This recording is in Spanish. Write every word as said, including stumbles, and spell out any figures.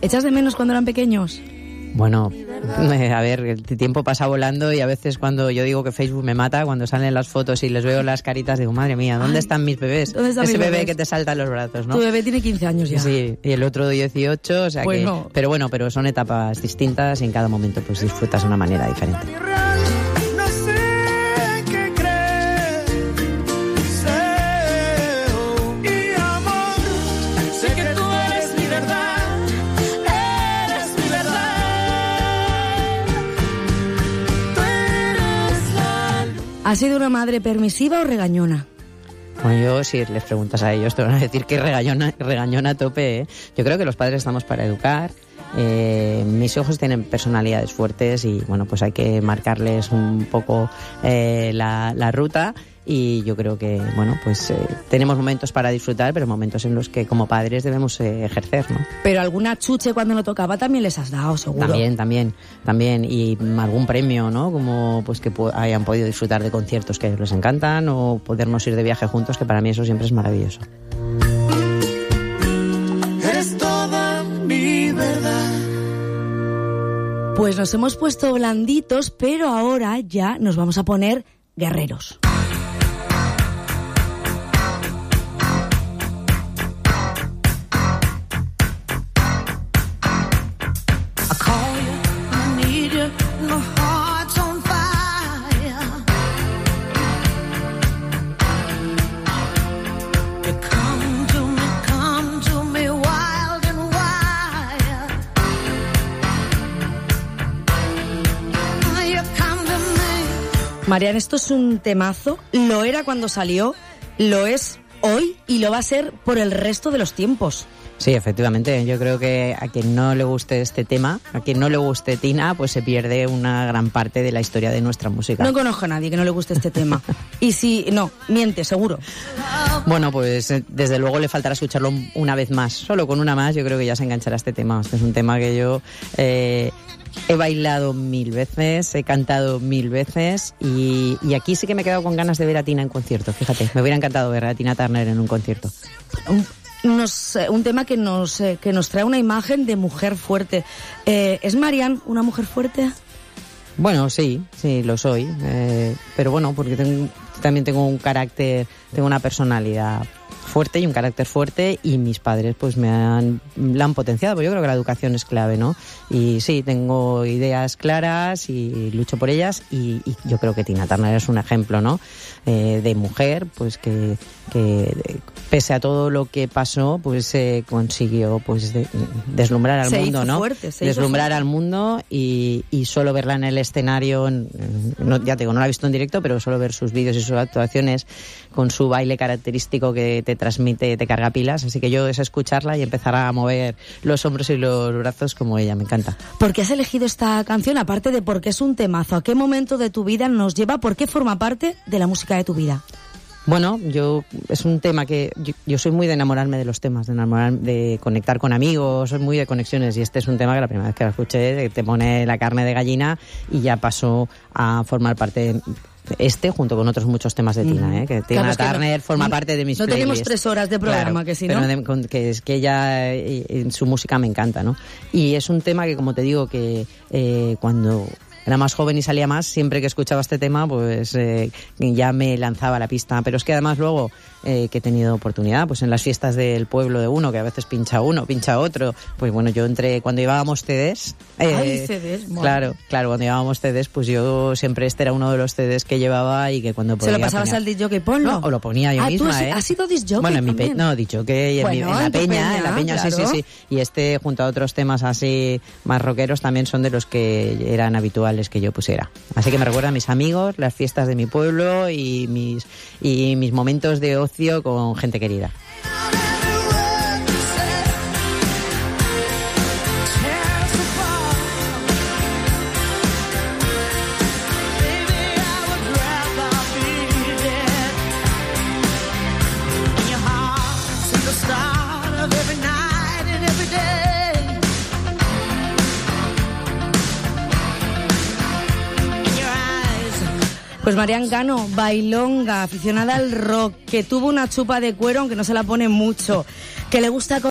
¿Echas de menos cuando eran pequeños? Bueno, a ver, el tiempo pasa volando y a veces cuando yo digo que Facebook me mata, cuando salen las fotos y les veo las caritas, digo, madre mía, ¿dónde Ay, están mis bebés? ¿Dónde están Ese mis bebé bebés? Que te salta en los brazos, ¿no? Tu bebé tiene quince años ya. Sí, y el otro dieciocho, o sea pues que... No. Pero bueno, pero son etapas distintas y en cada momento pues disfrutas de una manera diferente. ¿Has sido una madre permisiva o regañona? Bueno, yo si les preguntas a ellos te van a decir que regañona, regañona a tope, ¿eh? Yo creo que los padres estamos para educar. Eh, mis hijos tienen personalidades fuertes y bueno, pues hay que marcarles un poco eh, la, la ruta. Y yo creo que, bueno, pues eh, tenemos momentos para disfrutar, pero momentos en los que como padres debemos eh, ejercer, ¿no? Pero alguna chuche cuando no tocaba también les has dado, seguro. También, también, también. Y algún premio, ¿no? Como pues que po- hayan podido disfrutar de conciertos que les encantan o podernos ir de viaje juntos, que para mí eso siempre es maravilloso. Eres toda mi verdad. Pues nos hemos puesto blanditos, pero ahora ya nos vamos a poner guerreros. Marian, esto es un temazo, lo era cuando salió, lo es hoy y lo va a ser por el resto de los tiempos. Sí, efectivamente, yo creo que a quien no le guste este tema, a quien no le guste Tina, pues se pierde una gran parte de la historia de nuestra música. No conozco a nadie que no le guste este tema. Y si, no, miente, seguro. Bueno, pues desde luego le faltará escucharlo una vez más, solo con una más yo creo que ya se enganchará este tema. Este es un tema que yo... Eh, He bailado mil veces, he cantado mil veces y, y aquí sí que me he quedado con ganas de ver a Tina en concierto. Fíjate, me hubiera encantado ver a Tina Turner en un concierto. Un, nos, un tema que nos, eh, que nos trae una imagen de mujer fuerte. Eh, ¿Es Marian una mujer fuerte? Bueno, sí, sí, lo soy. Eh, pero bueno, porque tengo, también tengo un carácter, tengo una personalidad fuerte y un carácter fuerte y mis padres pues me han, la han potenciado, porque yo creo que la educación es clave, ¿no? Y sí, tengo ideas claras y lucho por ellas y, y yo creo que Tina Turner es un ejemplo, ¿no? Eh, de mujer, pues que, que pese a todo lo que pasó, pues eh, consiguió pues de, deslumbrar al se mundo, hizo ¿no? Fuerte, se deslumbrar hizo al mundo y, y solo verla en el escenario, no, ya te digo, no la he visto en directo, pero solo ver sus vídeos y sus actuaciones con su baile característico que te transmite, te carga pilas, así que yo es escucharla y empezar a mover los hombros y los brazos como ella, me encanta. ¿Por qué has elegido esta canción? Aparte de porque es un temazo, ¿a qué momento de tu vida nos lleva? ¿Por qué forma parte de la música de tu vida? Bueno, yo es un tema que yo, yo soy muy de enamorarme de los temas, de enamorar, de conectar con amigos, soy muy de conexiones y este es un tema que la primera vez que lo escuché te pone la carne de gallina y ya pasó a formar parte este junto con otros muchos temas de Tina, ¿eh? Que Tina claro, Turner no, forma parte de mis no playlists. No tenemos tres horas de programa, claro, que si no... Pero de, con, que es que ella, en su música me encanta, ¿no? Y es un tema que, como te digo, que eh, cuando era más joven y salía más, siempre que escuchaba este tema, pues eh, ya me lanzaba a la pista. Pero es que además luego eh, que he tenido oportunidad, pues en las fiestas del pueblo de uno, que a veces pincha uno, pincha otro, pues bueno, yo entré, cuando llevábamos C Ds... Eh, Ay, C Ds, bueno. Claro, claro, cuando llevábamos C Ds, pues yo siempre este era uno de los C Ds que llevaba y que cuando podía... ¿Se lo pasabas ponía... al disc jockey? Ponlo. No, o lo ponía yo ah, misma, ¿tú has, ¿eh? has sido disc jockey Bueno, en mi también? pe... no, dicho que en, bueno, mi, en la en peña, peña, en la peña, claro. sí, sí, sí. Y este, junto a otros temas así más rockeros, también son de los que eran habituales que yo pusiera. Así que me recuerda a mis amigos, las fiestas de mi pueblo y mis, y mis momentos de ocio con gente querida. Pues Marian Cano, bailonga, aficionada al rock, que tuvo una chupa de cuero, aunque no se la pone mucho, que le gusta